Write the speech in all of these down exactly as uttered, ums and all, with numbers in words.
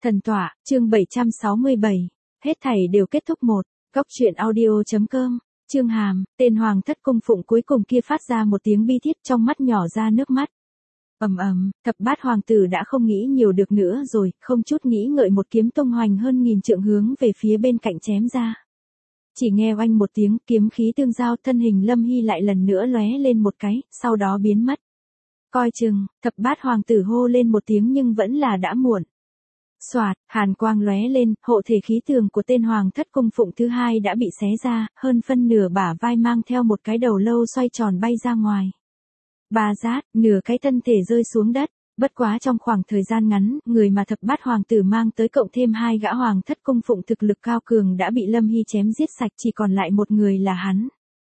Thần tọa, chương bảy trăm sáu mươi bảy. Hết thảy đều kết thúc một. Góc truyện audio.com. Chương Hàm, tên Hoàng thất cung phụng cuối cùng kia phát ra một tiếng bi thiết, trong mắt nhỏ ra nước mắt. Ầm ầm, thập bát hoàng tử đã không nghĩ nhiều được nữa rồi, không chút nghĩ ngợi một kiếm tung hoành hơn nghìn trượng hướng về phía bên cạnh chém ra. Chỉ nghe oanh một tiếng, kiếm khí tương giao, thân hình Lâm Hy lại lần nữa lóe lên một cái, sau đó biến mất. Coi chừng, thập bát hoàng tử hô lên một tiếng nhưng vẫn là đã muộn. Soạt, hàn quang lóe lên, hộ thể khí tường của tên hoàng thất cung phụng thứ hai đã bị xé ra, hơn phân nửa bả vai mang theo một cái đầu lâu xoay tròn bay ra ngoài. Ba rát, nửa cái thân thể rơi xuống đất, bất quá trong khoảng thời gian ngắn, người mà thập bát hoàng tử mang tới cộng thêm hai gã hoàng thất cung phụng thực lực cao cường đã bị Lâm Hy chém giết sạch, chỉ còn lại một người là hắn.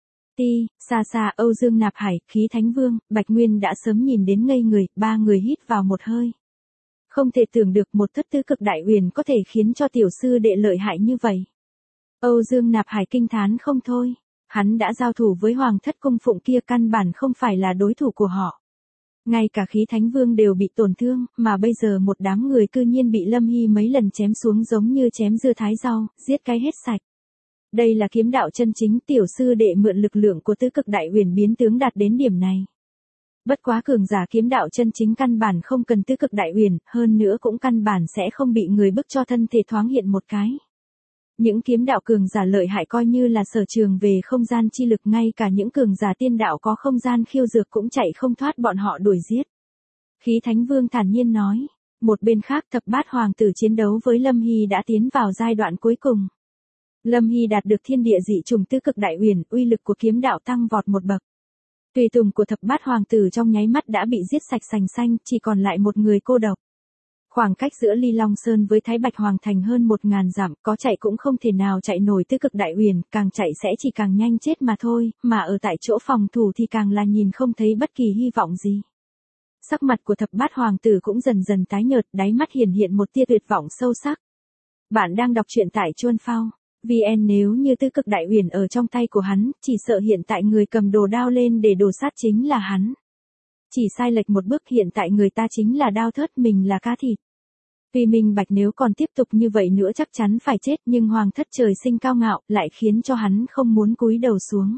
Ti, xa xa Âu Dương Nạp Hải, Khí Thánh Vương, Bạch Nguyên đã sớm nhìn đến ngây người, ba người hít vào một hơi. Không thể tưởng được một thất tứ cực đại huyền có thể khiến cho tiểu sư đệ lợi hại như vậy. Âu Dương Nạp Hải kinh thán không thôi, hắn đã giao thủ với hoàng thất cung phụng kia căn bản không phải là đối thủ của họ. Ngay cả Khí Thánh Vương đều bị tổn thương, mà bây giờ một đám người cư nhiên bị Lâm Hy mấy lần chém xuống giống như chém dưa thái rau, giết cái hết sạch. Đây là kiếm đạo chân chính, tiểu sư đệ mượn lực lượng của tứ cực đại huyền biến tướng đạt đến điểm này. Bất quá cường giả kiếm đạo chân chính căn bản không cần tứ cực đại huyền, hơn nữa cũng căn bản sẽ không bị người bức cho thân thể thoáng hiện một cái. Những kiếm đạo cường giả lợi hại coi như là sở trường về không gian chi lực, ngay cả những cường giả tiên đạo có không gian khiêu dược cũng chạy không thoát bọn họ đuổi giết. Khí Thánh Vương thản nhiên nói. Một bên khác thập bát hoàng tử chiến đấu với Lâm Hy đã tiến vào giai đoạn cuối cùng. Lâm Hy đạt được thiên địa dị trùng tứ cực đại huyền, uy lực của kiếm đạo tăng vọt một bậc. Tùy tùng của thập bát hoàng tử trong nháy mắt đã bị giết sạch sành xanh, chỉ còn lại một người cô độc. Khoảng cách giữa Ly Long Sơn với Thái Bạch Hoàng Thành hơn một ngàn dặm, có chạy cũng không thể nào chạy nổi tứ cực đại huyền, càng chạy sẽ chỉ càng nhanh chết mà thôi, mà ở tại chỗ phòng thủ thì càng là nhìn không thấy bất kỳ hy vọng gì. Sắc mặt của thập bát hoàng tử cũng dần dần tái nhợt, đáy mắt hiển hiện một tia tuyệt vọng sâu sắc. Bạn đang đọc truyện tại Chuan Phao. vê en nếu như tứ cực đại huyền ở trong tay của hắn, chỉ sợ hiện tại người cầm đồ đao lên để đổ sát chính là hắn. Chỉ sai lệch một bước hiện tại người ta chính là đao thớt, mình là cá thịt. Vì minh bạch nếu còn tiếp tục như vậy nữa chắc chắn phải chết, nhưng hoàng thất trời sinh cao ngạo lại khiến cho hắn không muốn cúi đầu xuống.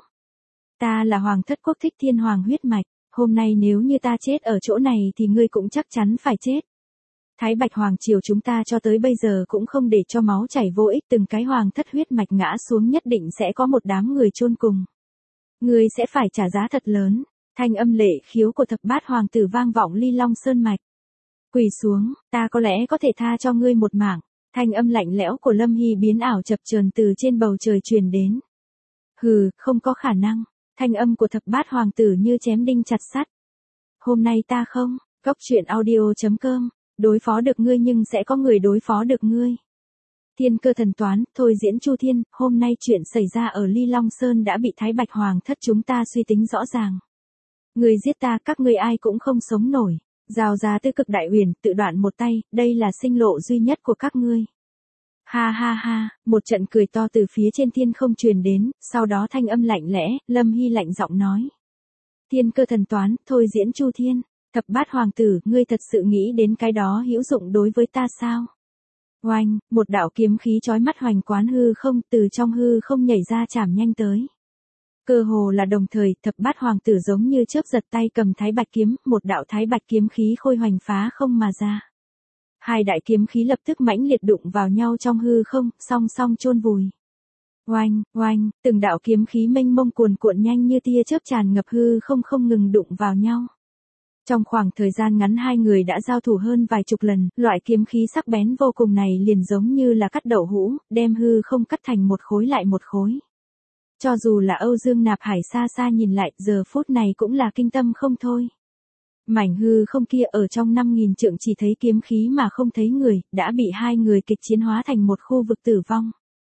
Ta là hoàng thất quốc thích thiên hoàng huyết mạch, hôm nay nếu như ta chết ở chỗ này thì ngươi cũng chắc chắn phải chết. Thái Bạch Hoàng Triều chúng ta cho tới bây giờ cũng không để cho máu chảy vô ích, từng cái hoàng thất huyết mạch ngã xuống nhất định sẽ có một đám người chôn cùng. Ngươi sẽ phải trả giá thật lớn. Thanh âm lệ khiếu của thập bát hoàng tử vang vọng Ly Long Sơn mạch. Quỳ xuống, ta có lẽ có thể tha cho ngươi một mạng. Thanh âm lạnh lẽo của Lâm Hy biến ảo chập chờn từ trên bầu trời truyền đến. Hừ, không có khả năng. Thanh âm của thập bát hoàng tử như chém đinh chặt sắt. Hôm nay ta không, góc truyện audio.com, đối phó được ngươi nhưng sẽ có người đối phó được ngươi. Thiên cơ thần toán, thôi diễn Chu Thiên, hôm nay chuyện xảy ra ở Ly Long Sơn đã bị Thái Bạch Hoàng thất chúng ta suy tính rõ ràng. Người giết ta, các ngươi ai cũng không sống nổi. Giao ra tứ cực đại huyền, tự đoạn một tay, đây là sinh lộ duy nhất của các ngươi. Ha ha ha, một trận cười to từ phía trên thiên không truyền đến, sau đó thanh âm lạnh lẽ, Lâm Hy lạnh giọng nói. Thiên cơ thần toán, thôi diễn Chu Thiên, thập bát hoàng tử, ngươi thật sự nghĩ đến cái đó hữu dụng đối với ta sao? Oanh, một đạo kiếm khí chói mắt hoành quán hư không, từ trong hư không nhảy ra chảm nhanh tới. Cơ hồ là đồng thời, thập bát hoàng tử giống như chớp giật tay cầm thái bạch kiếm, một đạo thái bạch kiếm khí khôi hoành phá không mà ra. Hai đại kiếm khí lập tức mãnh liệt đụng vào nhau trong hư không, song song chôn vùi. Oanh, oanh, từng đạo kiếm khí mênh mông cuồn cuộn nhanh như tia chớp tràn ngập hư không không ngừng đụng vào nhau. Trong khoảng thời gian ngắn hai người đã giao thủ hơn vài chục lần, loại kiếm khí sắc bén vô cùng này liền giống như là cắt đậu hũ, đem hư không cắt thành một khối lại một khối. Cho dù là Âu Dương Nạp Hải xa xa nhìn lại, giờ phút này cũng là kinh tâm không thôi. Mảnh hư không kia ở trong năm nghìn trượng chỉ thấy kiếm khí mà không thấy người, đã bị hai người kịch chiến hóa thành một khu vực tử vong.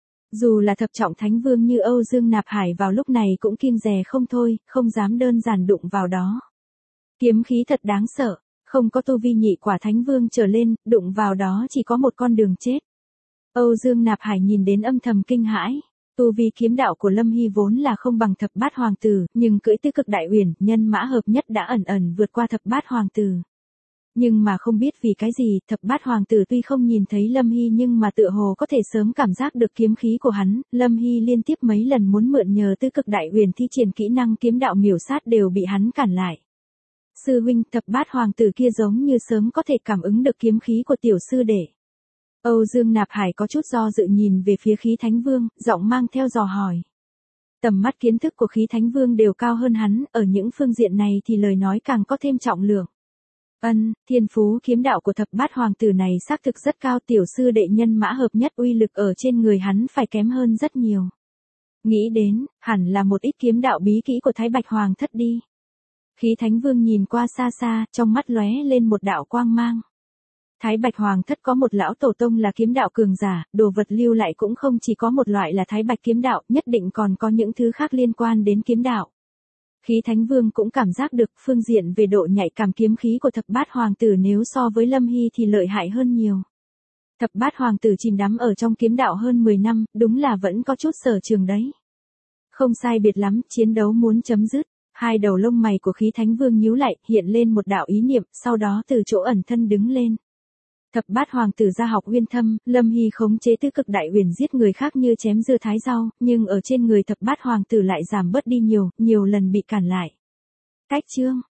Dù là thập trọng thánh vương như Âu Dương Nạp Hải vào lúc này cũng kiêng dè không thôi, không dám đơn giản đụng vào đó. Kiếm khí thật đáng sợ, không có tu vi nhị quả thánh vương trở lên, đụng vào đó chỉ có một con đường chết. Âu Dương Nạp Hải nhìn đến âm thầm kinh hãi. Tu vi kiếm đạo của Lâm Hy vốn là không bằng thập bát hoàng tử, nhưng cưỡi tứ cực đại huyền, nhân mã hợp nhất đã ẩn ẩn vượt qua thập bát hoàng tử. Nhưng mà không biết vì cái gì, thập bát hoàng tử tuy không nhìn thấy Lâm Hy nhưng mà tựa hồ có thể sớm cảm giác được kiếm khí của hắn, Lâm Hy liên tiếp mấy lần muốn mượn nhờ tứ cực đại huyền thi triển kỹ năng kiếm đạo miểu sát đều bị hắn cản lại. Sư huynh, thập bát hoàng tử kia giống như sớm có thể cảm ứng được kiếm khí của tiểu sư đệ. Âu Dương Nạp Hải có chút do dự nhìn về phía Khí Thánh Vương, giọng mang theo dò hỏi. Tầm mắt kiến thức của Khí Thánh Vương đều cao hơn hắn, ở những phương diện này thì lời nói càng có thêm trọng lượng. Ân, thiên phú kiếm đạo của thập bát hoàng tử này xác thực rất cao, tiểu sư đệ nhân mã hợp nhất uy lực ở trên người hắn phải kém hơn rất nhiều. Nghĩ đến, hẳn là một ít kiếm đạo bí kỹ của Thái Bạch Hoàng thất đi. Khí Thánh Vương nhìn qua xa xa, trong mắt lóe lên một đạo quang mang. Thái Bạch Hoàng thất có một lão tổ tông là kiếm đạo cường giả, đồ vật lưu lại cũng không chỉ có một loại là Thái Bạch kiếm đạo, nhất định còn có những thứ khác liên quan đến kiếm đạo. Khí Thánh Vương cũng cảm giác được phương diện về độ nhạy cảm kiếm khí của thập bát hoàng tử nếu so với Lâm Hy thì lợi hại hơn nhiều. Thập bát hoàng tử chìm đắm ở trong kiếm đạo hơn mười năm, đúng là vẫn có chút sở trường đấy. Không sai biệt lắm, chiến đấu muốn chấm dứt. Hai đầu lông mày của Khí Thánh Vương nhíu lại, hiện lên một đạo ý niệm, sau đó từ chỗ ẩn thân đứng lên. Thập bát hoàng tử gia học uyên thâm, Lâm Hy khống chế tứ cực đại huyền giết người khác như chém dưa thái rau, nhưng ở trên người thập bát hoàng tử lại giảm bớt đi nhiều, nhiều lần bị cản lại. Cách chương,